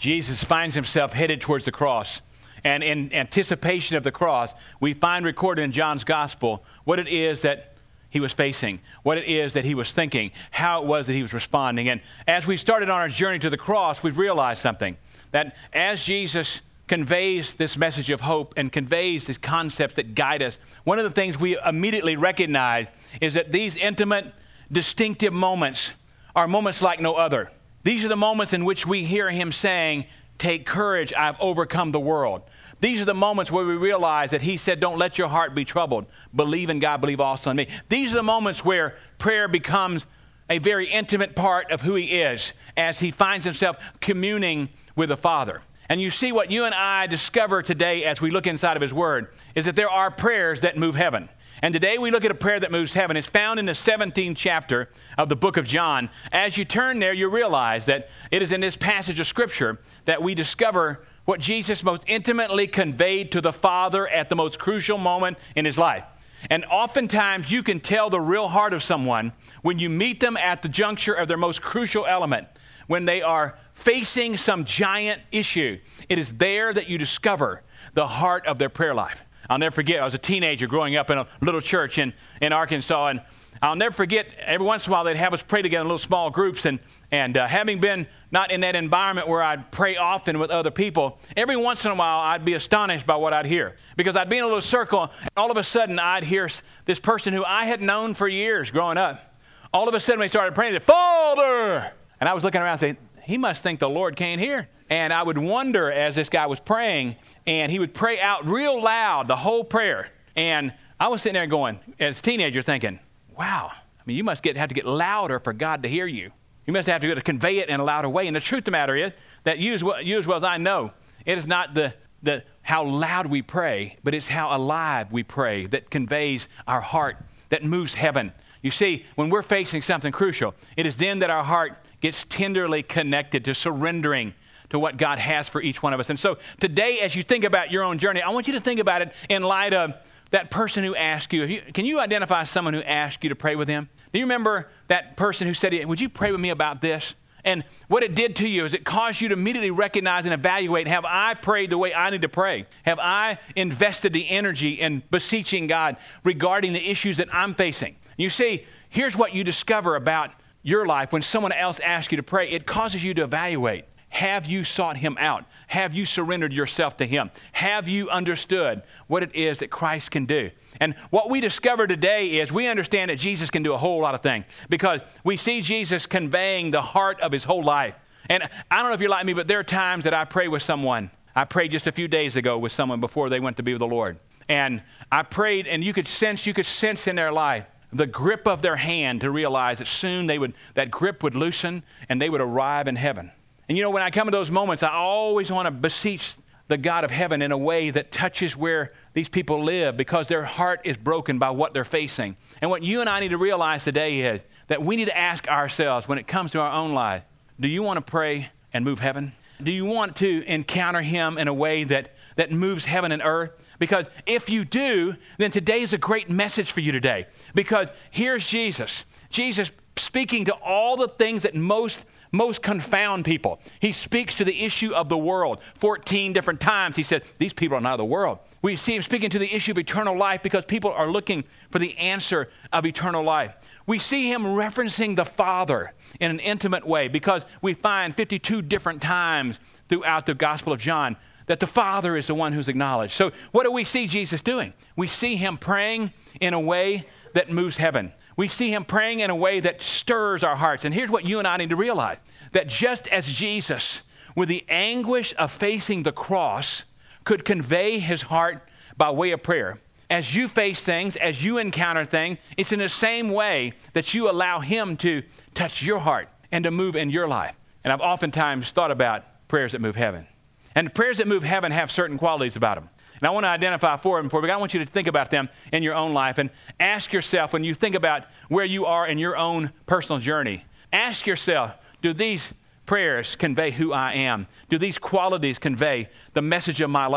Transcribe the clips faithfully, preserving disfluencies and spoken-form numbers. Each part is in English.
Jesus finds himself headed towards the cross. And in anticipation of the cross, we find recorded in John's gospel what it is that he was facing, what it is that he was thinking, how it was that he was responding. And as we started on our journey to the cross, we've realized something, that as Jesus conveys this message of hope and conveys these concepts that guide us, one of the things we immediately recognize is that these intimate, distinctive moments are moments like no other. These are the moments in which we hear him saying, "Take courage, I've overcome the world." These are the moments where we realize that he said, "Don't let your heart be troubled. Believe in God, believe also in me." These are the moments where prayer becomes a very intimate part of who he is as he finds himself communing with the Father. And you see, what you and I discover today as we look inside of his word is that there are prayers that move heaven. And today we look at a prayer that moves heaven. It's found in the seventeenth chapter of the book of John. As you turn there, you realize that it is in this passage of Scripture that we discover what Jesus most intimately conveyed to the Father at the most crucial moment in his life. And oftentimes you can tell the real heart of someone when you meet them at the juncture of their most crucial element, when they are facing some giant issue. It is there that you discover the heart of their prayer life. I'll never forget, I was a teenager growing up in a little church in, in Arkansas, and I'll never forget, every once in a while they'd have us pray together in little small groups, and, and uh, having been not in that environment where I'd pray often with other people, every once in a while I'd be astonished by what I'd hear. Because I'd be in a little circle, and all of a sudden I'd hear this person who I had known for years growing up. All of a sudden when they started praying, they'd say, "Father!" And I was looking around and saying, he must think the Lord can't hear. And I would wonder as this guy was praying, and he would pray out real loud the whole prayer. And I was sitting there going, as a teenager, thinking, wow, I mean, you must get, have to get louder for God to hear you. You must have to, to convey it in a louder way. And the truth of the matter is that you as well, you as, well as I know, it is not the, the how loud we pray, but it's how alive we pray that conveys our heart, that moves heaven. You see, when we're facing something crucial, it is then that our heart gets tenderly connected to surrendering to what God has for each one of us. And so today, as you think about your own journey, I want you to think about it in light of that person who asked you. If you can you identify someone who asked you to pray with him? Do you remember that person who said, "Would you pray with me about this?" And what it did to you is it caused you to immediately recognize and evaluate, have I prayed the way I need to pray? Have I invested the energy in beseeching God regarding the issues that I'm facing? You see, here's what you discover about your life when someone else asks you to pray. It causes you to evaluate. Have you sought him out? Have you surrendered yourself to him? Have you understood what it is that Christ can do? And what we discover today is we understand that Jesus can do a whole lot of things because we see Jesus conveying the heart of his whole life. And I don't know if you're like me, but there are times that I pray with someone. I prayed just a few days ago with someone before they went to be with the Lord. And I prayed, and you could sense, you could sense in their life the grip of their hand to realize that soon they would, that grip would loosen and they would arrive in heaven. And you know, when I come to those moments, I always want to beseech the God of heaven in a way that touches where these people live because their heart is broken by what they're facing. And what you and I need to realize today is that we need to ask ourselves when it comes to our own life, do you want to pray and move heaven? Do you want to encounter him in a way that, that moves heaven and earth? Because if you do, then today is a great message for you today. Because here's Jesus. Jesus speaking to all the things that most most confound people. He speaks to the issue of the world. fourteen different times he said, these people are not of the world. We see him speaking to the issue of eternal life because people are looking for the answer of eternal life. We see him referencing the Father in an intimate way because we find fifty-two different times throughout the Gospel of John that the Father is the one who's acknowledged. So what do we see Jesus doing? We see him praying in a way that moves heaven. We see him praying in a way that stirs our hearts. And here's what you and I need to realize, that just as Jesus, with the anguish of facing the cross, could convey his heart by way of prayer, as you face things, as you encounter things, it's in the same way that you allow him to touch your heart and to move in your life. And I've oftentimes thought about prayers that move heaven. And prayers that move heaven have certain qualities about them. And I want to identify four of them for you, but I want you to think about them in your own life and ask yourself, when you think about where you are in your own personal journey, ask yourself, do these prayers convey who I am? Do these qualities convey the message of my life?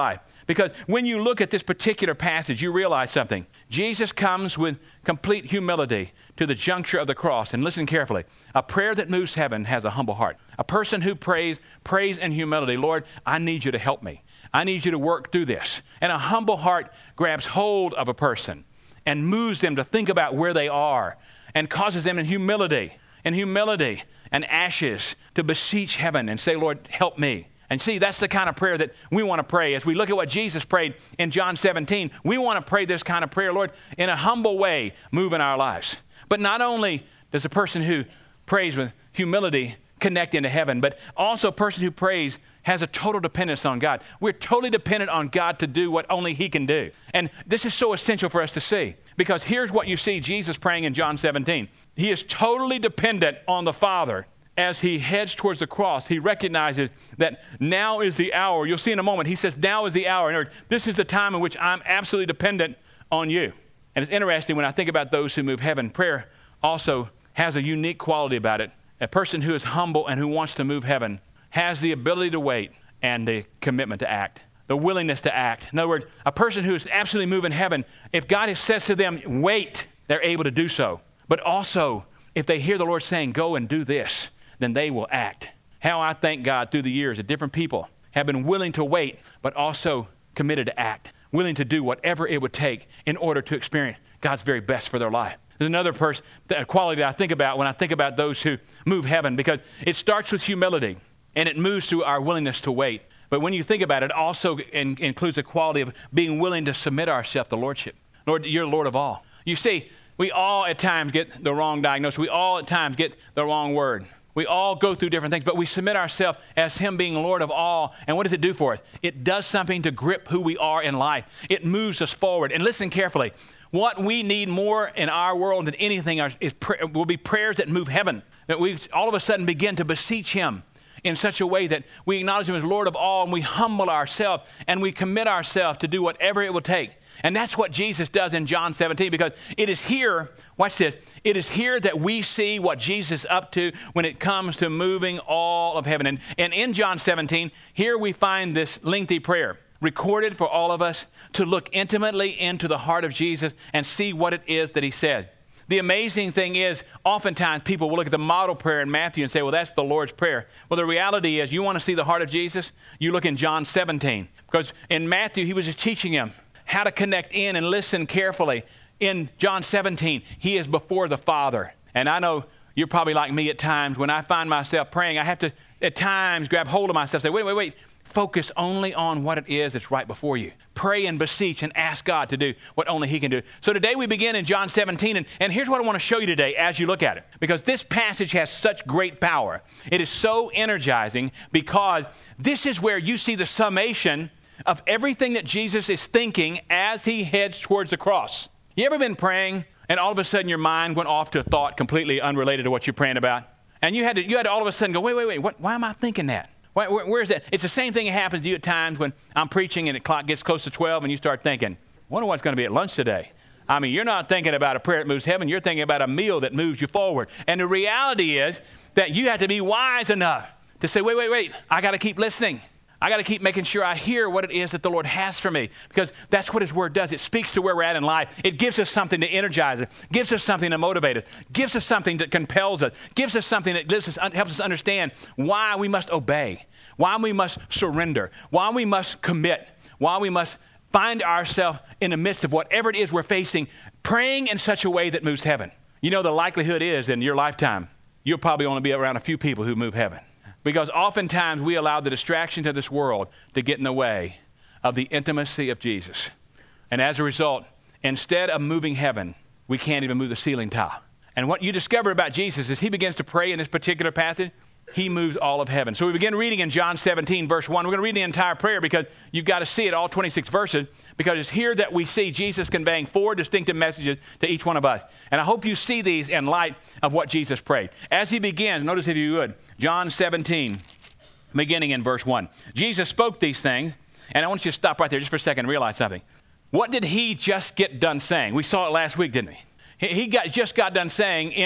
Because when you look at this particular passage, you realize something. Jesus comes with complete humility to the juncture of the cross. And listen carefully. A prayer that moves heaven has a humble heart. A person who prays, prays in humility. Lord, I need you to help me. I need you to work through this. And a humble heart grabs hold of a person and moves them to think about where they are and causes them in humility, in humility and ashes to beseech heaven and say, Lord, help me. And see, that's the kind of prayer that we want to pray. As we look at what Jesus prayed in John seventeen, we want to pray this kind of prayer, Lord, in a humble way, move in our lives. But not only does a person who prays with humility connect into heaven, but also a person who prays has a total dependence on God. We're totally dependent on God to do what only he can do. And this is so essential for us to see, because here's what you see Jesus praying in John seventeen. He is totally dependent on the Father. As he heads towards the cross, he recognizes that now is the hour. You'll see in a moment, he says, now is the hour. In other words, this is the time in which I'm absolutely dependent on you. And it's interesting when I think about those who move heaven, prayer also has a unique quality about it. A person who is humble and who wants to move heaven has the ability to wait and the commitment to act, the willingness to act. In other words, a person who is absolutely moving heaven, if God has says to them, wait, they're able to do so. But also, if they hear the Lord saying, go and do this, then they will act. How I thank God through the years that different people have been willing to wait, but also committed to act, willing to do whatever it would take in order to experience God's very best for their life. There's another person, a quality that I think about when I think about those who move heaven, because it starts with humility and it moves through our willingness to wait. But when you think about it, it also in, includes the quality of being willing to submit ourselves to Lordship. Lord, you're Lord of all. You see, we all at times get the wrong diagnosis. We all at times get the wrong word. We all go through different things, but we submit ourselves as him being Lord of all. And what does it do for us? It does something to grip who we are in life. It moves us forward. And listen carefully. What we need more in our world than anything is, is will be prayers that move heaven. That we all of a sudden begin to beseech him in such a way that we acknowledge him as Lord of all, and we humble ourselves and we commit ourselves to do whatever it will take. And that's what Jesus does in John seventeen, because it is here, watch this, it is here that we see what Jesus is up to when it comes to moving all of heaven. And, and in John seventeen, here we find this lengthy prayer recorded for all of us to look intimately into the heart of Jesus and see what it is that he said. The amazing thing is, oftentimes people will look at the model prayer in Matthew and say, well, that's the Lord's Prayer. Well, the reality is, you want to see the heart of Jesus? You look in John seventeen, because in Matthew, he was just teaching him how to connect in and listen carefully. In John seventeen, he is before the Father. And I know you're probably like me at times. When I find myself praying, I have to, at times, grab hold of myself and say, wait, wait, wait. Focus only on what it is that's right before you. Pray and beseech and ask God to do what only he can do. So today we begin in John seventeen, and, and here's what I want to show you today as you look at it. Because this passage has such great power. It is so energizing, because this is where you see the summation of everything that Jesus is thinking as he heads towards the cross. You ever been praying and all of a sudden your mind went off to a thought completely unrelated to what you're praying about? And you had to, you had to all of a sudden go, wait, wait, wait, what, why am I thinking that? Why, where, where's that? It's the same thing that happens to you at times when I'm preaching and the clock gets close to twelve and you start thinking, wonder what's going to be at lunch today. I mean, you're not thinking about a prayer that moves heaven. You're thinking about a meal that moves you forward. And the reality is that you have to be wise enough to say, wait, wait, wait, I got to keep listening. I got to keep making sure I hear what it is that the Lord has for me, because that's what his word does. It speaks to where we're at in life. It gives us something to energize us, gives us something to motivate us, gives us something that compels us, gives us something that gives us, helps us understand why we must obey, why we must surrender, why we must commit, why we must find ourselves in the midst of whatever it is we're facing, praying in such a way that moves heaven. You know, the likelihood is in your lifetime, you'll probably only be around a few people who move heaven. Because oftentimes we allow the distractions of this world to get in the way of the intimacy of Jesus. And as a result, instead of moving heaven, we can't even move the ceiling tile. And what you discover about Jesus is he begins to pray in this particular passage, he moves all of heaven. So we begin reading in John seventeen, verse one. We're going to read the entire prayer because you've got to see it, all twenty-six verses, because it's here that we see Jesus conveying four distinctive messages to each one of us. And I hope you see these in light of what Jesus prayed. As he begins, notice if you would, John seventeen, beginning in verse one. Jesus spoke these things, and I want you to stop right there just for a second and realize something. What did he just get done saying? We saw it last week, didn't we? He got, just got done saying in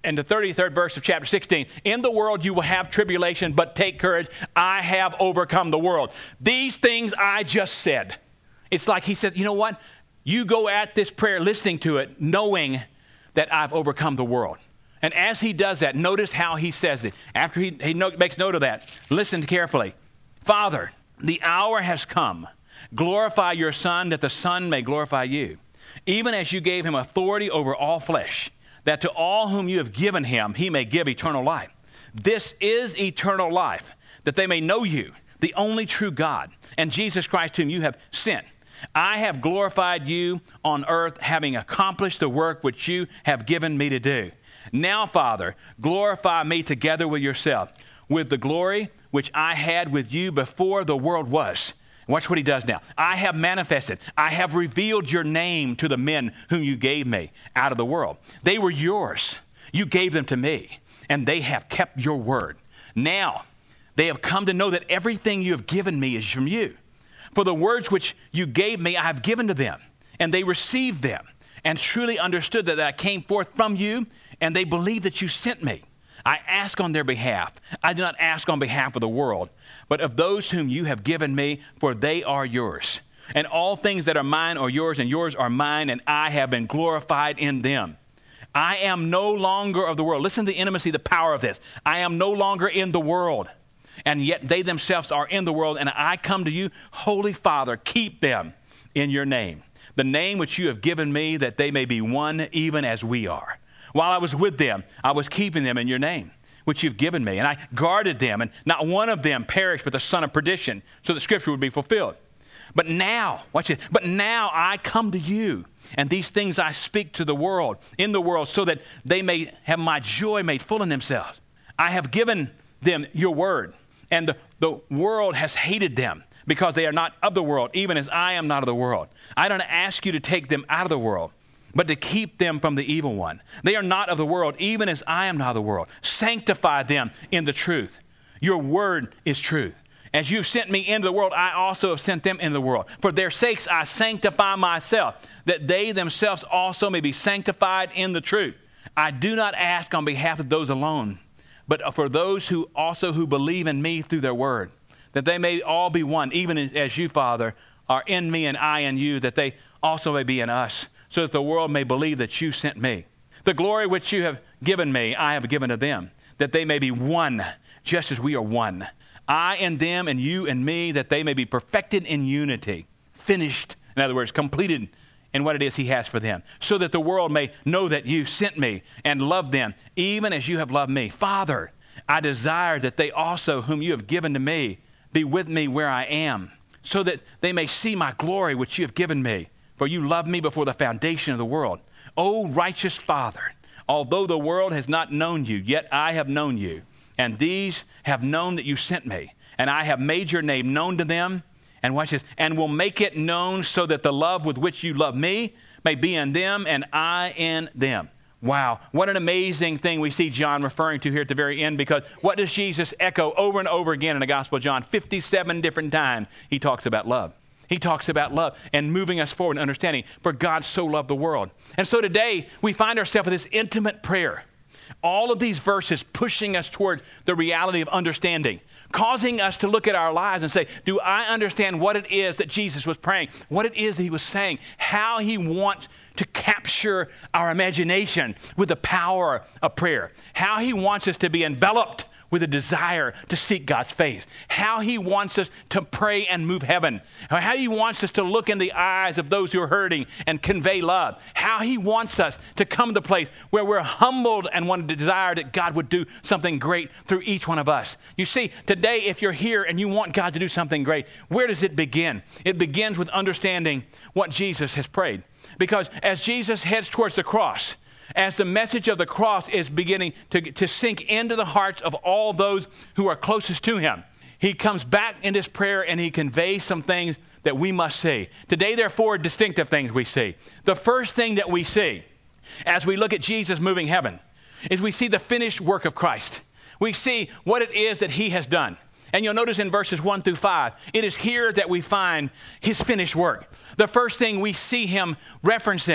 in the thirty-third verse of chapter sixteen, in the world you will have tribulation, but take courage. I have overcome the world. These things I just said. It's like he said, you know what? You go at this prayer listening to it, knowing that I've overcome the world. And as he does that, notice how he says it. After he, he no, makes note of that, listen carefully. Father, the hour has come. Glorify your Son, that the Son may glorify you. Even as you gave him authority over all flesh, that to all whom you have given him, he may give eternal life. This is eternal life, that they may know you, the only true God, and Jesus Christ whom you have sent. I have glorified you on earth, having accomplished the work which you have given me to do. Now, Father, glorify me together with yourself, with the glory which I had with you before the world was. Watch what he does now. I have manifested, I have revealed your name to the men whom you gave me out of the world. They were yours. You gave them to me, and they have kept your word. Now, they have come to know that everything you have given me is from you. For the words which you gave me, I have given to them, and they received them, and truly understood that I came forth from you, and they believe that you sent me. I ask on their behalf. I do not ask on behalf of the world, but of those whom you have given me, for they are yours. And all things that are mine are yours, and yours are mine, and I have been glorified in them. I am no longer of the world. Listen to the intimacy, the power of this. I am no longer in the world, and yet they themselves are in the world, and I come to you. Holy Father, keep them in your name, the name which you have given me, that they may be one even as we are. While I was with them, I was keeping them in your name, which you've given me. And I guarded them, and not one of them perished with the son of perdition, so the scripture would be fulfilled. But now, watch it, but now I come to you, and these things I speak to the world, in the world, so that they may have my joy made full in themselves. I have given them your word, and the, the world has hated them, because they are not of the world, even as I am not of the world. I don't ask you to take them out of the world, but to keep them from the evil one. They are not of the world, even as I am not of the world. Sanctify them in the truth. Your word is truth. As you've sent me into the world, I also have sent them into the world. For their sakes I sanctify myself, that they themselves also may be sanctified in the truth. I do not ask on behalf of those alone, but for those who also who believe in me through their word, that they may all be one, even as you, Father, are in me and I in you, that they also may be in us, so that the world may believe that you sent me. The glory which you have given me, I have given to them, that they may be one, just as we are one. I and them, and you and me, that they may be perfected in unity, finished, in other words, completed in what it is he has for them, so that the world may know that you sent me and loved them, even as you have loved me. Father, I desire that they also, whom you have given to me, be with me where I am, so that they may see my glory which you have given me. For you loved me before the foundation of the world. O righteous Father, although the world has not known you, yet I have known you. And these have known that you sent me. And I have made your name known to them. And watch this. And will make it known so that the love with which you love me may be in them and I in them. Wow. What an amazing thing we see John referring to here at the very end, because what does Jesus echo over and over again in the Gospel of John? fifty-seven different times he talks about love. He talks about love and moving us forward in understanding, for God so loved the world. And so today we find ourselves in this intimate prayer. All of these verses pushing us toward the reality of understanding, causing us to look at our lives and say, do I understand what it is that Jesus was praying, what it is that he was saying, how he wants to capture our imagination with the power of prayer, how he wants us to be enveloped with a desire to seek God's face, how he wants us to pray and move heaven, how he wants us to look in the eyes of those who are hurting and convey love, how he wants us to come to the place where we're humbled and want to desire that God would do something great through each one of us. You see, today, if you're here and you want God to do something great, where does it begin? It begins with understanding what Jesus has prayed. Because as Jesus heads towards the cross, as the message of the cross is beginning to, to sink into the hearts of all those who are closest to him, he comes back in this prayer and he conveys some things that we must see. Today, there are four distinctive things we see. The first thing that we see as we look at Jesus moving heaven is we see the finished work of Christ. We see what it is that he has done. And you'll notice in verses one through five, it is here that we find his finished work. The first thing we see him referencing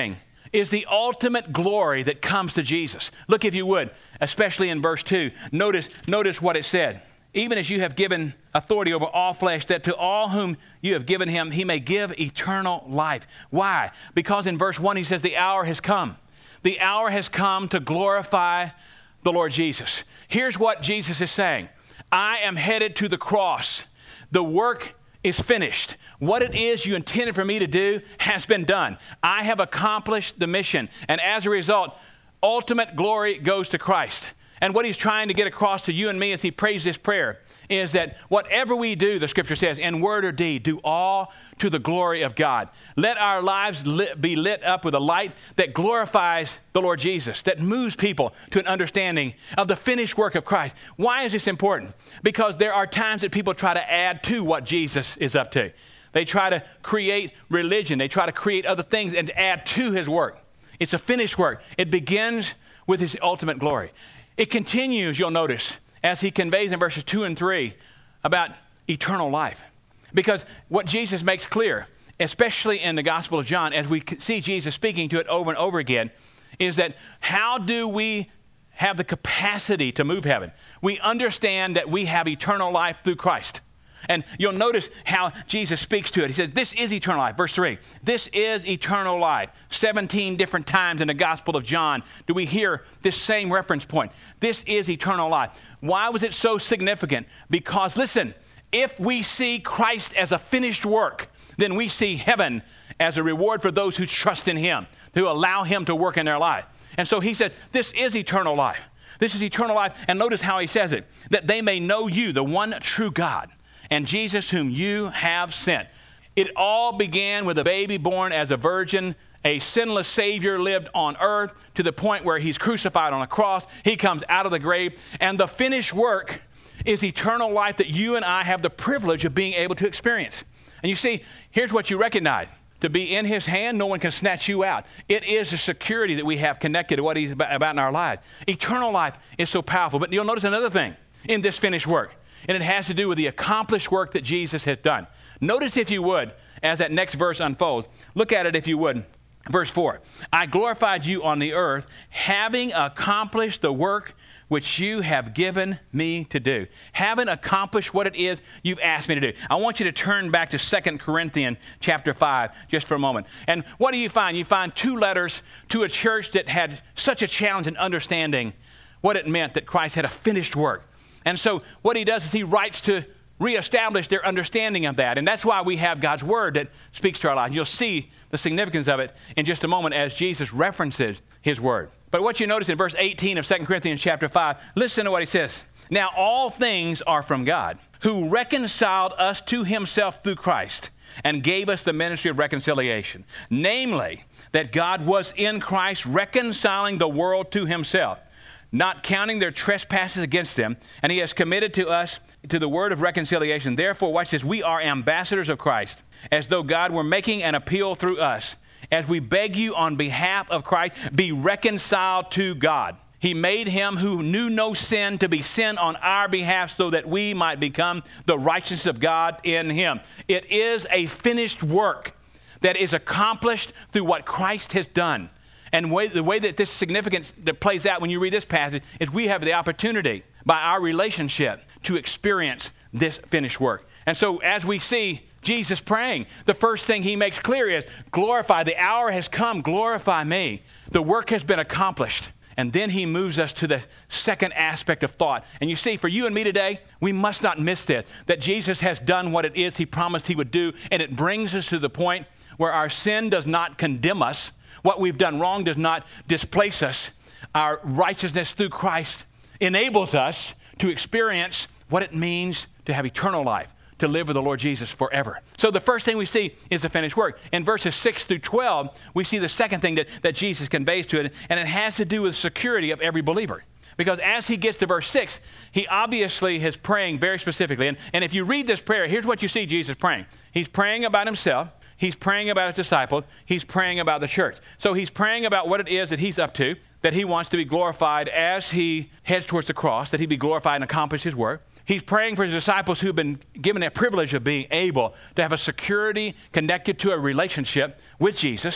is the ultimate glory that comes to Jesus. Look, if you would, especially in verse two. Notice, notice what it said. Even as you have given authority over all flesh, that to all whom you have given him, he may give eternal life. Why? Because in verse one, he says, the hour has come. The hour has come to glorify the Lord Jesus. Here's what Jesus is saying. I am headed to the cross. The work is finished. What it is you intended for me to do has been done. I have accomplished the mission. And as a result, ultimate glory goes to Christ. And what he's trying to get across to you and me as he prays this prayer is that whatever we do, the scripture says, in word or deed, do all to the glory of God. Let our lives lit, be lit up with a light that glorifies the Lord Jesus, that moves people to an understanding of the finished work of Christ. Why is this important? Because there are times that people try to add to what Jesus is up to. They try to create religion. They try to create other things and add to his work. It's a finished work. It begins with his ultimate glory. It continues, you'll notice, as he conveys in verses two and three about eternal life. Because what Jesus makes clear, especially in the Gospel of John, as we see Jesus speaking to it over and over again, is that how do we have the capacity to move heaven? We understand that we have eternal life through Christ. And you'll notice how Jesus speaks to it. He says, this is eternal life. Verse three, this is eternal life. seventeen different times in the Gospel of John do we hear this same reference point. This is eternal life. Why was it so significant? Because, listen, if we see Christ as a finished work, then we see heaven as a reward for those who trust in him, who allow him to work in their life. And so he said, this is eternal life. This is eternal life. And notice how he says it, that they may know you, the one true God, and Jesus whom you have sent. It all began with a baby born as a virgin. A sinless Savior lived on earth to the point where he's crucified on a cross. He comes out of the grave. And the finished work is eternal life that you and I have the privilege of being able to experience. And you see, here's what you recognize. To be in his hand, no one can snatch you out. It is a security that we have connected to what he's about in our lives. Eternal life is so powerful. But you'll notice another thing in this finished work. And it has to do with the accomplished work that Jesus has done. Notice, if you would, as that next verse unfolds, look at it if you would. Verse four, I glorified you on the earth, having accomplished the work which you have given me to do. Having accomplished what it is you've asked me to do. I want you to turn back to Second Corinthians chapter five just for a moment. And what do you find? You find two letters to a church that had such a challenge in understanding what it meant that Christ had a finished work. And so what he does is he writes to reestablish their understanding of that. And that's why we have God's word that speaks to our lives. You'll see the significance of it in just a moment as Jesus references his word. But what you notice in verse eighteen of Second Corinthians chapter five, listen to what he says. Now all things are from God, who reconciled us to himself through Christ and gave us the ministry of reconciliation. Namely, that God was in Christ reconciling the world to himself, not counting their trespasses against them, and he has committed to us to the word of reconciliation. Therefore, watch this, we are ambassadors of Christ, as though God were making an appeal through us. As we beg you on behalf of Christ, be reconciled to God. He made him who knew no sin to be sin on our behalf so that we might become the righteousness of God in him. It is a finished work that is accomplished through what Christ has done. And way, the way that this significance that plays out when you read this passage is we have the opportunity by our relationship to experience this finished work. And so as we see Jesus praying, the first thing he makes clear is, glorify, the hour has come, glorify me. The work has been accomplished. And then he moves us to the second aspect of thought. And you see, for you and me today, we must not miss this, that Jesus has done what it is he promised he would do. And it brings us to the point where our sin does not condemn us. What we've done wrong does not displace us. Our righteousness through Christ enables us to experience what it means to have eternal life, to live with the Lord Jesus forever. So the first thing we see is the finished work. In verses six through twelve, we see the second thing that, that Jesus conveys to it, and it has to do with security of every believer. Because as he gets to verse six, he obviously is praying very specifically. And, and if you read this prayer, here's what you see Jesus praying. He's praying about himself. He's praying about his disciples. He's praying about the church. So he's praying about what it is that he's up to, that he wants to be glorified as he heads towards the cross, that he be glorified and accomplish his work. He's praying for his disciples who've been given that privilege of being able to have a security connected to a relationship with Jesus.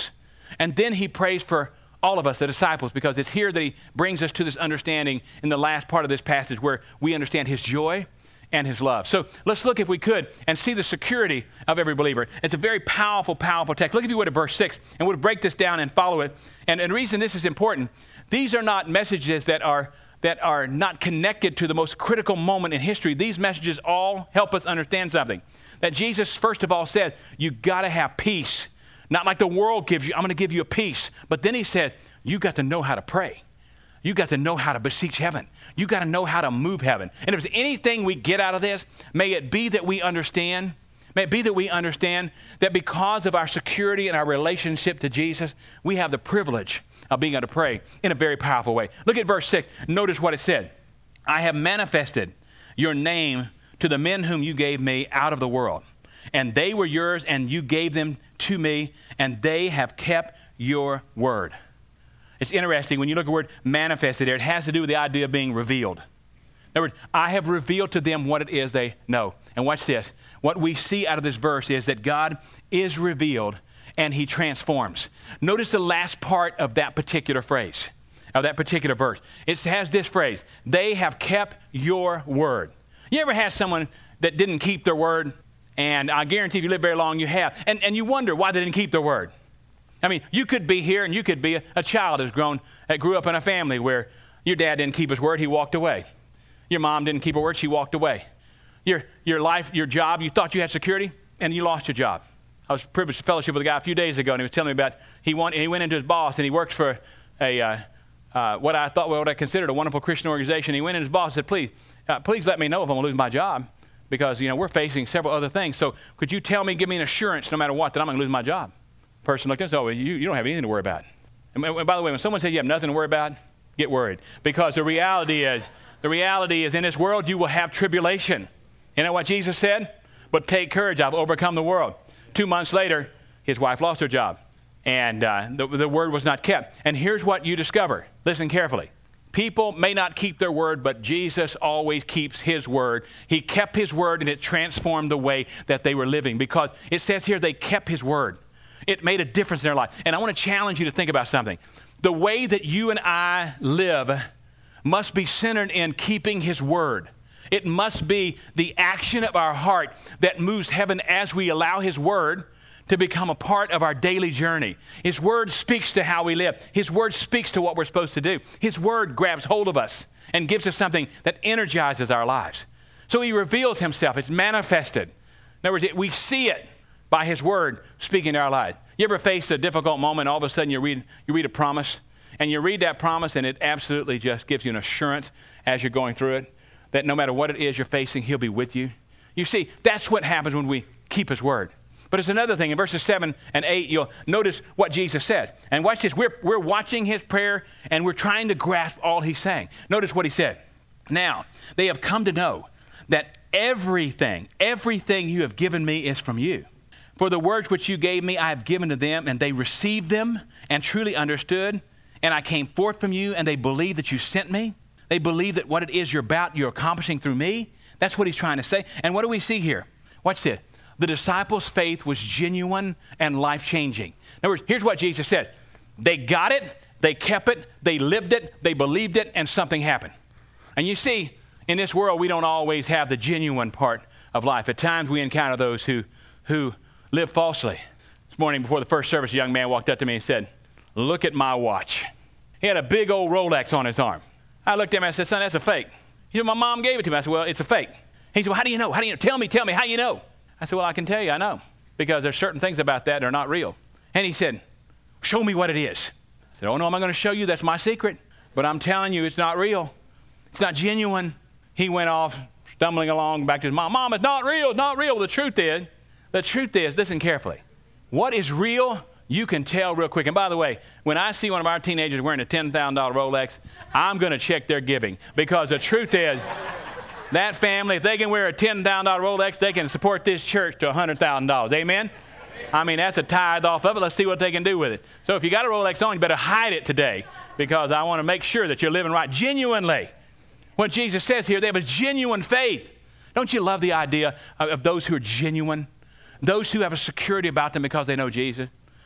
And then he prays for all of us, the disciples, because it's here that he brings us to this understanding in the last part of this passage where we understand his joy and his love. So let's look, if we could, and see the security of every believer. It's a very powerful, powerful text. Look, if you would, at verse six, and we'll break this down and follow it. And, and the reason this is important, these are not messages that are that are not connected to the most critical moment in history. These messages all help us understand something. That Jesus, first of all, said, you got to have peace. Not like the world gives you. I'm going to give you a peace. But then he said, you got to know how to pray. You got to know how to beseech heaven. You got to know how to move heaven. And if there's anything we get out of this, may it be that we understand, may it be that we understand that because of our security and our relationship to Jesus, we have the privilege of being able to pray in a very powerful way. Look at verse six. Notice what it said. I have manifested your name to the men whom you gave me out of the world. And they were yours, and you gave them to me, and they have kept your word. It's interesting, when you look at the word manifested there, it has to do with the idea of being revealed. In other words, I have revealed to them what it is they know. And watch this. What we see out of this verse is that God is revealed and he transforms. Notice the last part of that particular phrase, of that particular verse. It has this phrase, they have kept your word. You ever had someone that didn't keep their word? And I guarantee if you live very long, you have. And, and you wonder why they didn't keep their word. I mean, you could be here and you could be a, a child who's grown, that grew up in a family where your dad didn't keep his word, he walked away. Your mom didn't keep her word, she walked away. Your, your life, your job, you thought you had security and you lost your job. I was privileged to fellowship with a guy a few days ago, and he was telling me about, he, want, he went into his boss and he works for a, uh, uh, what I thought, what I considered a wonderful Christian organization. He went in, his boss said, please, uh, please let me know if I'm going to lose my job, because, you know, we're facing several other things. So could you tell me, give me an assurance no matter what that I'm going to lose my job? Person looked at us, oh, you, you don't have anything to worry about. And, and by the way, when someone says you have nothing to worry about, get worried. Because the reality is, the reality is in this world you will have tribulation. You know what Jesus said? But take courage, I've overcome the world. Two months later, his wife lost her job. And uh, the, the word was not kept. And here's what you discover. Listen carefully. People may not keep their word, but Jesus always keeps his word. He kept his word, and it transformed the way that they were living. Because it says here they kept his word. It made a difference in their life. And I want to challenge you to think about something. The way that you and I live must be centered in keeping his word. It must be the action of our heart that moves heaven as we allow his word to become a part of our daily journey. His word speaks to how we live. His word speaks to what we're supposed to do. His word grabs hold of us and gives us something that energizes our lives. So he reveals himself. It's manifested. In other words, we see it by his word speaking to our lives. You ever face a difficult moment, all of a sudden you read, you read a promise, and you read that promise, and it absolutely just gives you an assurance as you're going through it that no matter what it is you're facing, he'll be with you. You see, that's what happens when we keep his word. But it's another thing. In verses seven and eight, you'll notice what Jesus said. And watch this. We're, we're watching his prayer, and we're trying to grasp all he's saying. Notice what he said. Now, they have come to know that everything, everything you have given me is from you. For the words which you gave me, I have given to them, and they received them and truly understood. And I came forth from you, and they believe that you sent me. They believe that what it is you're about, you're accomplishing through me. That's what he's trying to say. And what do we see here? Watch this. The disciples' faith was genuine and life-changing. In other words, here's what Jesus said. They got it, they kept it, they lived it, they believed it, and something happened. And you see, in this world, we don't always have the genuine part of life. At times, we encounter those who, who live falsely. This morning, before the first service, a young man walked up to me and said, look at my watch. He had a big old Rolex on his arm. I looked at him and I said, son, that's a fake. He said, my mom gave it to me. I said, well, it's a fake. He said, well, how do you know? How do you know? Tell me, tell me, how do you know? I said, well, I can tell you, I know, because there's certain things about that that are not real. And he said, show me what it is. I said, oh, no, I'm not going to show you. That's my secret. But I'm telling you, it's not real. It's not genuine. He went off, stumbling along back to his mom. Mom, it's not real. It's not real. The truth is, the truth is, listen carefully. What is real, you can tell real quick. And by the way, when I see one of our teenagers wearing a ten thousand dollar Rolex, I'm going to check their giving, because the truth is, that family, if they can wear a ten thousand dollar Rolex, they can support this church to one hundred thousand dollars. Amen? I mean, that's a tithe off of it. Let's see what they can do with it. So if you got a Rolex on, you better hide it today, because I want to make sure that you're living right genuinely. What Jesus says here, they have a genuine faith. Don't you love the idea of, of those who are genuine? Those who have a security about them because they know Jesus.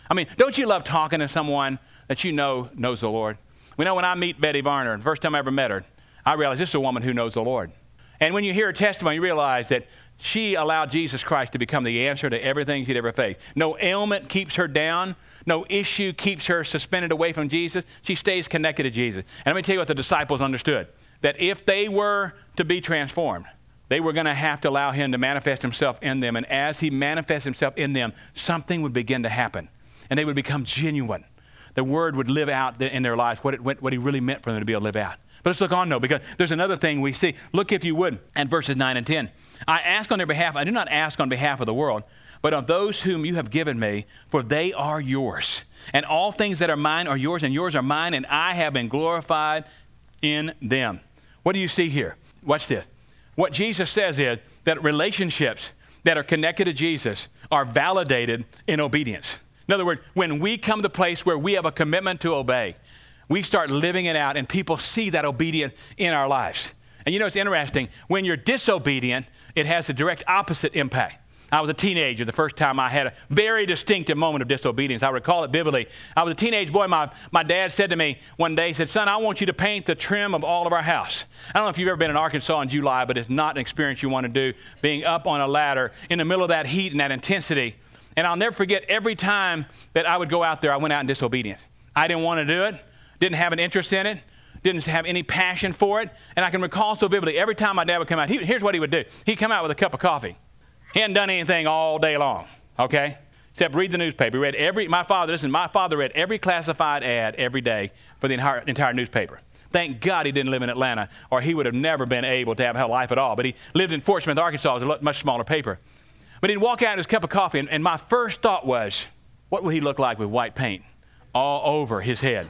I mean, don't you love talking to someone that you know knows the Lord? We know when I meet Betty Varner, the first time I ever met her, I realized this is a woman who knows the Lord. And when you hear her testimony, you realize that she allowed Jesus Christ to become the answer to everything she'd ever faced. No ailment keeps her down. No issue keeps her suspended away from Jesus. She stays connected to Jesus. And let me tell you what the disciples understood, that if they were to be transformed, they were going to have to allow him to manifest himself in them. And as he manifests himself in them, something would begin to happen. And they would become genuine. The word would live out in their lives what, it, what he really meant for them to be able to live out. But let's look on, though, because there's another thing we see. Look, if you would, at verses nine and ten. I ask on their behalf. I do not ask on behalf of the world, but on those whom you have given me, for they are yours. And all things that are mine are yours, and yours are mine, and I have been glorified in them. What do you see here? Watch this. What Jesus says is that relationships that are connected to Jesus are validated in obedience. In other words, when we come to a place where we have a commitment to obey, we start living it out, and people see that obedience in our lives. And you know, it's interesting. When you're disobedient, it has a direct opposite impact. I was a teenager the first time I had a very distinctive moment of disobedience. I recall it vividly. I was a teenage boy. My, my dad said to me one day, he said, son, I want you to paint the trim of all of our house. I don't know if you've ever been in Arkansas in July, but it's not an experience you want to do, being up on a ladder in the middle of that heat and that intensity. And I'll never forget every time that I would go out there, I went out in disobedience. I didn't want to do it, didn't have an interest in it, didn't have any passion for it. And I can recall so vividly, every time my dad would come out, he, here's what he would do. He'd come out with a cup of coffee. He hadn't done anything all day long, okay? Except read the newspaper. He read every, my father, listen, my father read every classified ad every day for the entire, entire newspaper. Thank God he didn't live in Atlanta, or he would have never been able to have a life at all. But he lived in Fort Smith, Arkansas. It was a much smaller paper. But he'd walk out in his cup of coffee, and, and my first thought was, what would he look like with white paint all over his head?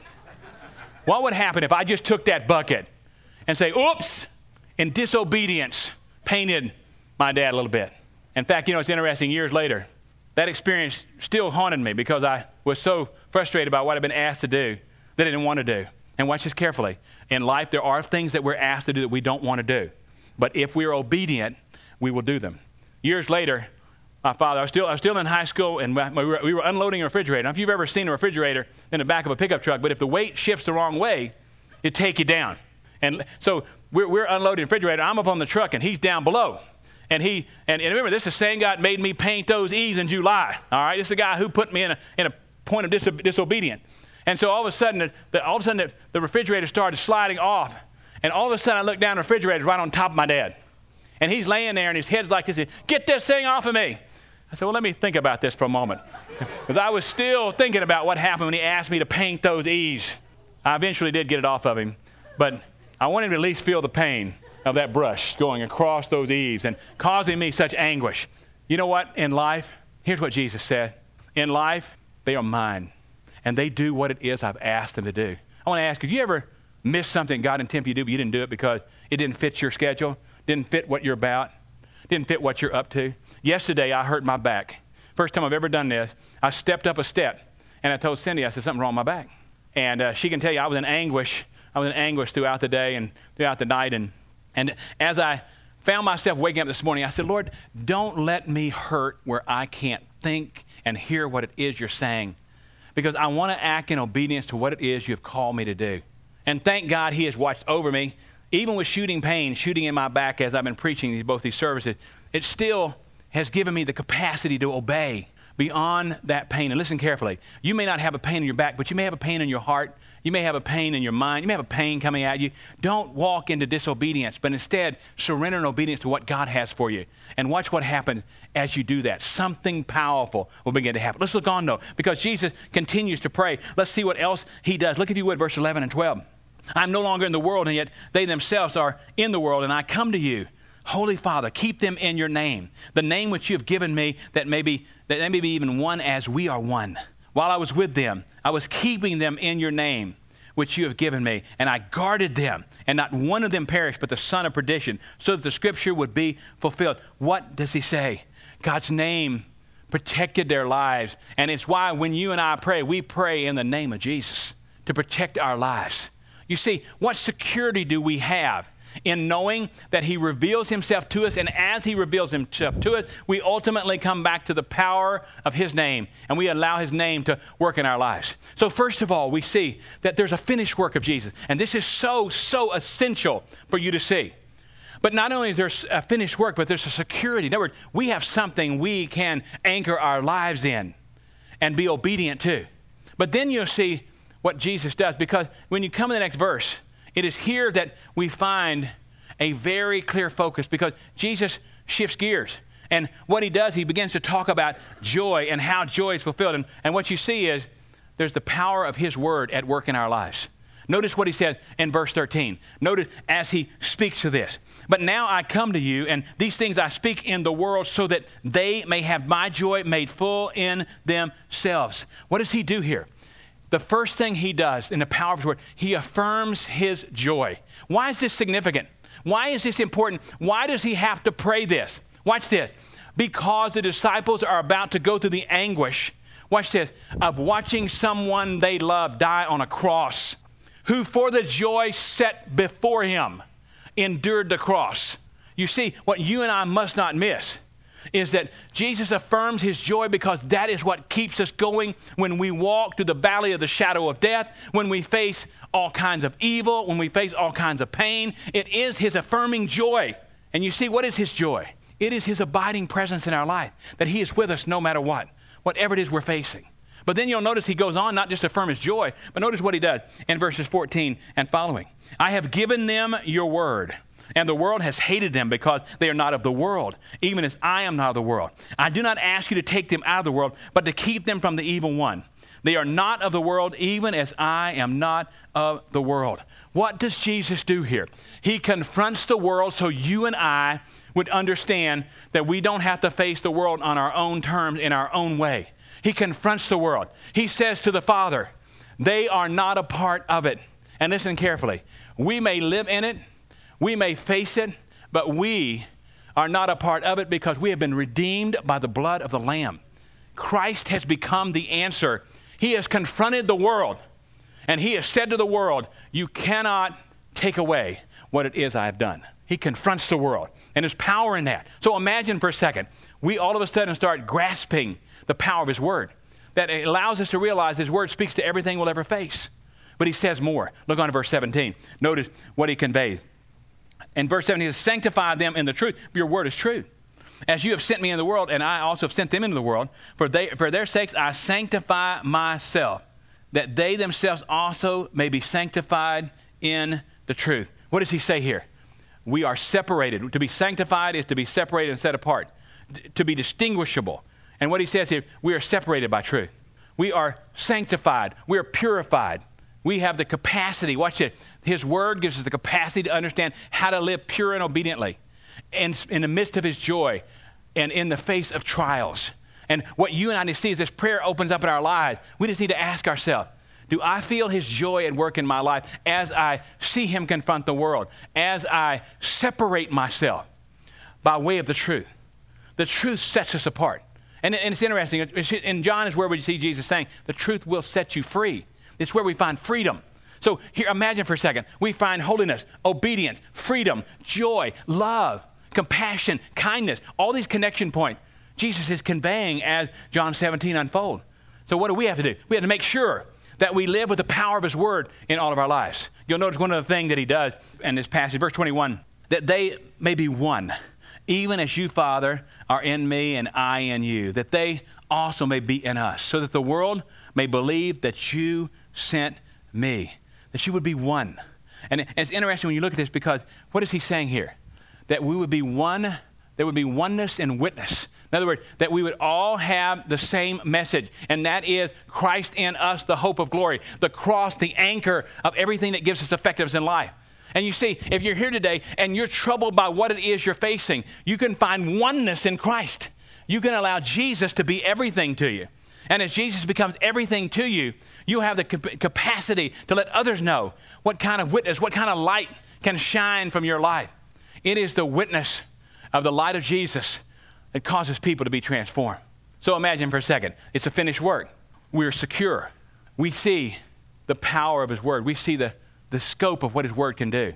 What would happen if I just took that bucket and say, oops, in disobedience, painted my dad a little bit? In fact, you know, it's interesting, years later, that experience still haunted me because I was so frustrated by what I'd been asked to do that I didn't want to do. And watch this carefully. In life, there are things that we're asked to do that we don't want to do. But if we're obedient, we will do them. Years later, my father, I was still, I was still in high school, and we were, we were unloading a refrigerator. Now, if you've ever seen a refrigerator in the back of a pickup truck, but if the weight shifts the wrong way, it'd take you down. And so we're, we're unloading the refrigerator. I'm up on the truck, and he's down below. And he and, and remember, this is the same guy that made me paint those eaves in July. All right, this is the guy who put me in a in a point of dis- disobedience. And so all of a sudden, the, the, all of a sudden, the, the refrigerator started sliding off, and all of a sudden, I looked down, the refrigerator's right on top of my dad, and he's laying there, and his head's like this. Get this thing off of me! I said, well, let me think about this for a moment, because I was still thinking about what happened when he asked me to paint those eaves. I eventually did get it off of him, but I wanted him to at least feel the pain of that brush going across those eaves and causing me such anguish. You know what? In life, here's what Jesus said. In life, they are mine, and they do what it is I've asked them to do. I want to ask, have you ever missed something God intended you to do, but you didn't do it because it didn't fit your schedule, didn't fit what you're about, didn't fit what you're up to? Yesterday, I hurt my back. First time I've ever done this. I stepped up a step, and I told Cindy, I said, something wrong with my back. And uh, she can tell you I was in anguish. I was in anguish throughout the day and throughout the night, and And as I found myself waking up this morning, I said, Lord, don't let me hurt where I can't think and hear what it is you're saying, because I want to act in obedience to what it is you've called me to do. And thank God he has watched over me. Even with shooting pain, shooting in my back as I've been preaching these, both these services, it still has given me the capacity to obey beyond that pain. And listen carefully. You may not have a pain in your back, but you may have a pain in your heart. You may have a pain in your mind. You may have a pain coming at you. Don't walk into disobedience, but instead surrender in obedience to what God has for you. And watch what happens as you do that. Something powerful will begin to happen. Let's look on, though, because Jesus continues to pray. Let's see what else he does. Look, if you would, verse eleven and twelve. I'm no longer in the world, and yet they themselves are in the world, and I come to you. Holy Father, keep them in your name, the name which you have given me, that may be, that they may be even one as we are one. While I was with them, I was keeping them in your name, which you have given me, and I guarded them, and not one of them perished, but the son of perdition, so that the scripture would be fulfilled. What does he say? God's name protected their lives, and it's why when you and I pray, we pray in the name of Jesus to protect our lives. You see, what security do we have in knowing that he reveals himself to us, and as he reveals himself to us, we ultimately come back to the power of his name, and we allow his name to work in our lives. So first of all, we see that there's a finished work of Jesus, and this is so, so essential for you to see. But not only is there a finished work, but there's a security. In other words, we have something we can anchor our lives in and be obedient to. But then you'll see what Jesus does, because when you come to the next verse, it is here that we find a very clear focus, because Jesus shifts gears. And what he does, he begins to talk about joy and how joy is fulfilled. And, and what you see is there's the power of his word at work in our lives. Notice what he says in verse thirteen. Notice as he speaks to this. But now I come to you, and these things I speak in the world so that they may have my joy made full in themselves. What does he do here? The first thing he does in the power of his word, he affirms his joy. Why is this significant? Why is this important? Why does he have to pray this? Watch this. Because the disciples are about to go through the anguish, watch this, of watching someone they love die on a cross, who for the joy set before him endured the cross. You see, what you and I must not miss is that Jesus affirms his joy, because that is what keeps us going when we walk through the valley of the shadow of death, when we face all kinds of evil, when we face all kinds of pain. It is his affirming joy. And you see, what is his joy? It is his abiding presence in our life, that he is with us no matter what, whatever it is we're facing. But then you'll notice he goes on not just to affirm his joy, but notice what he does in verses fourteen and following. I have given them your word, and the world has hated them because they are not of the world, even as I am not of the world. I do not ask you to take them out of the world, but to keep them from the evil one. They are not of the world, even as I am not of the world. What does Jesus do here? He confronts the world so you and I would understand that we don't have to face the world on our own terms, in our own way. He confronts the world. He says to the Father, they are not a part of it. And listen carefully. We may live in it, we may face it, but we are not a part of it because we have been redeemed by the blood of the Lamb. Christ has become the answer. He has confronted the world, and he has said to the world, you cannot take away what it is I have done. He confronts the world, and there's power in that. So imagine for a second, we all of a sudden start grasping the power of his word, that it allows us to realize his word speaks to everything we'll ever face. But he says more. Look on to verse seventeen. Notice what he conveys. In verse seventeen, he says, sanctify them in the truth. Your word is true. As you have sent me in the world, and I also have sent them into the world, for they, for their sakes I sanctify myself, that they themselves also may be sanctified in the truth. What does he say here? We are separated. To be sanctified is to be separated and set apart, to be distinguishable. And what he says here, we are separated by truth. We are sanctified. We are purified. We have the capacity. Watch it. His word gives us the capacity to understand how to live pure and obediently and in the midst of his joy and in the face of trials. And what you and I need to see is this prayer opens up in our lives. We just need to ask ourselves, do I feel his joy at work in my life as I see him confront the world, as I separate myself by way of the truth? The truth sets us apart. And, and it's interesting. In John is where we see Jesus saying, the truth will set you free. It's where we find freedom. So here, imagine for a second. We find holiness, obedience, freedom, joy, love, compassion, kindness, all these connection points Jesus is conveying as John seventeen unfolds. So what do we have to do? We have to make sure that we live with the power of his word in all of our lives. You'll notice one of the things that he does in this passage, verse twenty-one, that they may be one, even as you, Father, are in me and I in you, that they also may be in us, so that the world may believe that you sent me, that you would be one. And it's interesting when you look at this, because what is he saying here? That we would be one, there would be oneness and witness. In other words, that we would all have the same message, and that is Christ in us, the hope of glory, the cross, the anchor of everything that gives us effectiveness in life. And you see, if you're here today and you're troubled by what it is you're facing, you can find oneness in Christ. You can allow Jesus to be everything to you. And as Jesus becomes everything to you, you have the capacity to let others know what kind of witness, what kind of light can shine from your life. It is the witness of the light of Jesus that causes people to be transformed. So imagine for a second, it's a finished work. We're secure. We see the power of his word. We see the, the scope of what his word can do.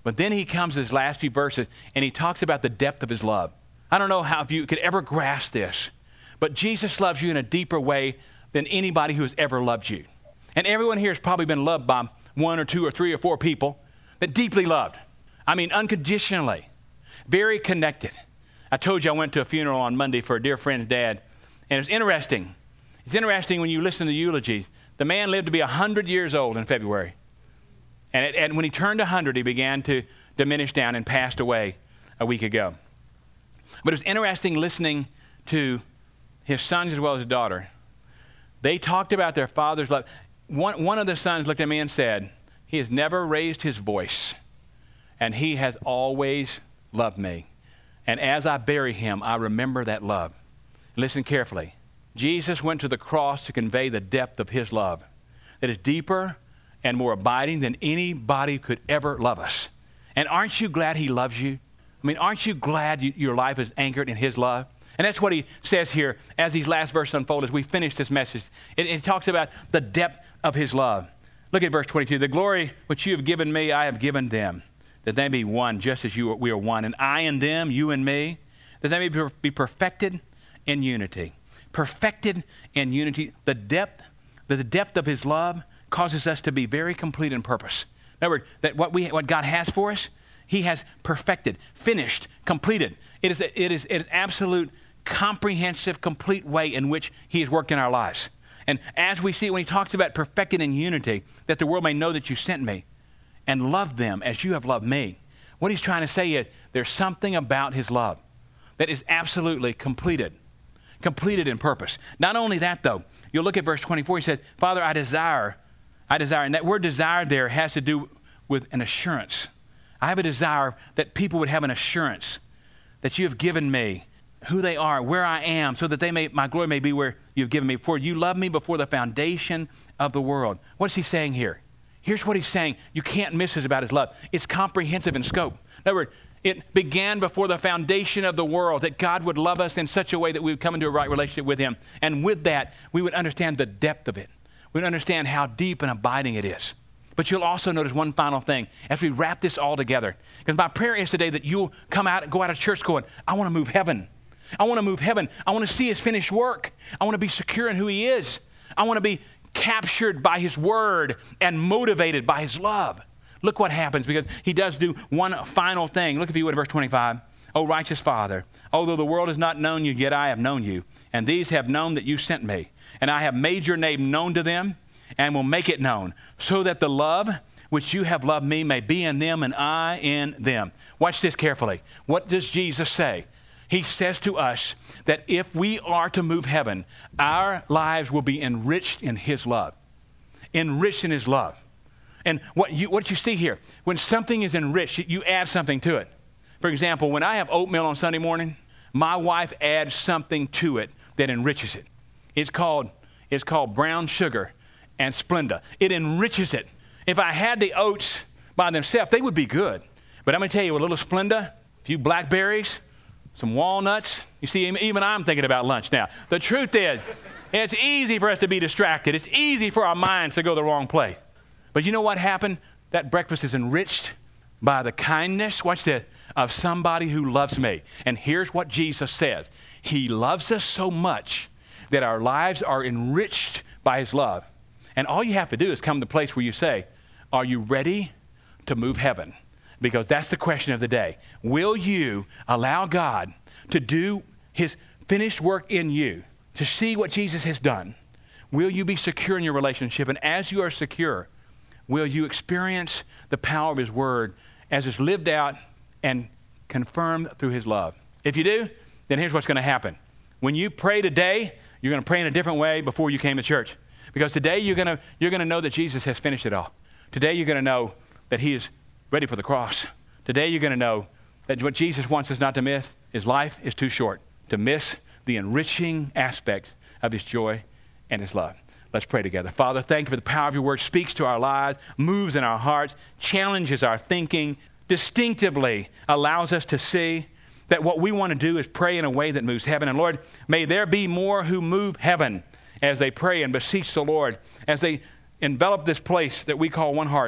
But then he comes to his last few verses, and he talks about the depth of his love. I don't know how if you could ever grasp this, but Jesus loves you in a deeper way than anybody who has ever loved you. And everyone here has probably been loved by one or two or three or four people that deeply loved. I mean, unconditionally, very connected. I told you I went to a funeral on Monday for a dear friend's dad, and it was interesting. It's interesting when you listen to the eulogies. The man lived to be one hundred years old in February. And, it, and when he turned one hundred, he began to diminish down and passed away a week ago. But it was interesting listening to his sons as well as his daughter. They talked about their father's love. One, one of the sons looked at me and said, he has never raised his voice, and he has always loved me. And as I bury him, I remember that love. Listen carefully. Jesus went to the cross to convey the depth of his love that is deeper and more abiding than anybody could ever love us. And aren't you glad he loves you? I mean, aren't you glad you, your life is anchored in his love? And that's what he says here as these last verses unfold as we finish this message. It, it talks about the depth of his love. Look at verse twenty-two. The glory which you have given me, I have given them, that they be one just as you are, we are one. And I and them, you and me, that they may be perfected in unity. Perfected in unity. The depth, the depth of his love causes us to be very complete in purpose. In other words, that what we what God has for us, he has perfected, finished, completed. It is it is an absolute, comprehensive, complete way in which he has worked in our lives. And as we see when he talks about perfected in unity, that the world may know that you sent me and loved them as you have loved me. What he's trying to say is there's something about his love that is absolutely completed, completed in purpose. Not only that, though, you'll look at verse twenty-four. He says, Father, I desire, I desire. And that word desire there has to do with an assurance. I have a desire that people would have an assurance that you have given me who they are, where I am, so that they may, my glory may be where you've given me. For you loved me before the foundation of the world. What's he saying here? Here's what he's saying. You can't miss this about his love. It's comprehensive in scope. In other words, it began before the foundation of the world, that God would love us in such a way that we would come into a right relationship with him. And with that, we would understand the depth of it. We would understand how deep and abiding it is. But you'll also notice one final thing as we wrap this all together. Because my prayer is today that you'll come out and go out of church going, I want to move heaven. I want to move heaven. I want to see his finished work. I want to be secure in who he is. I want to be captured by his word and motivated by his love. Look what happens, because he does do one final thing. Look, if you would, at verse twenty-five. O righteous Father, although the world has not known you, yet I have known you. And these have known that you sent me. And I have made your name known to them and will make it known, so that the love which you have loved me may be in them and I in them. Watch this carefully. What does Jesus say? He says to us that if we are to move heaven, our lives will be enriched in his love. Enriched in his love. And what you, what you see here, when something is enriched, you add something to it. For example, when I have oatmeal on Sunday morning, my wife adds something to it that enriches it. It's called, it's called brown sugar and Splenda. It enriches it. If I had the oats by themselves, they would be good. But I'm going to tell you, a little Splenda, a few blackberries, some walnuts. You see, even I'm thinking about lunch now. The truth is, it's easy for us to be distracted. It's easy for our minds to go the wrong place. But you know what happened? That breakfast is enriched by the kindness, watch this, of somebody who loves me. And here's what Jesus says. He loves us so much that our lives are enriched by his love. And all you have to do is come to the place where you say, are you ready to move heaven? Because that's the question of the day. Will you allow God to do his finished work in you, to see what Jesus has done? Will you be secure in your relationship? And as you are secure, will you experience the power of his word as it's lived out and confirmed through his love? If you do, then here's what's going to happen. When you pray today, you're going to pray in a different way before you came to church. Because today you're going to, you're going to know that Jesus has finished it all. Today you're going to know that he is ready for the cross. Today you're going to know that what Jesus wants us not to miss is life is too short to miss the enriching aspect of his joy and his love. Let's pray together. Father, thank you for the power of your word. Speaks to our lives, moves in our hearts, challenges our thinking, distinctively allows us to see that what we want to do is pray in a way that moves heaven. And Lord, may there be more who move heaven as they pray and beseech the Lord, as they envelop this place that we call One Heart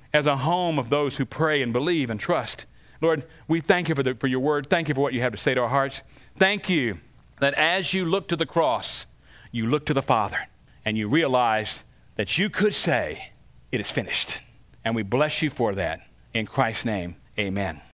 as a home of those who pray and believe and trust. Lord, we thank you for, the, for your word. Thank you for what you have to say to our hearts. Thank you that as you look to the cross, you look to the Father, and you realize that you could say, it is finished. And we bless you for that. In Christ's name, amen.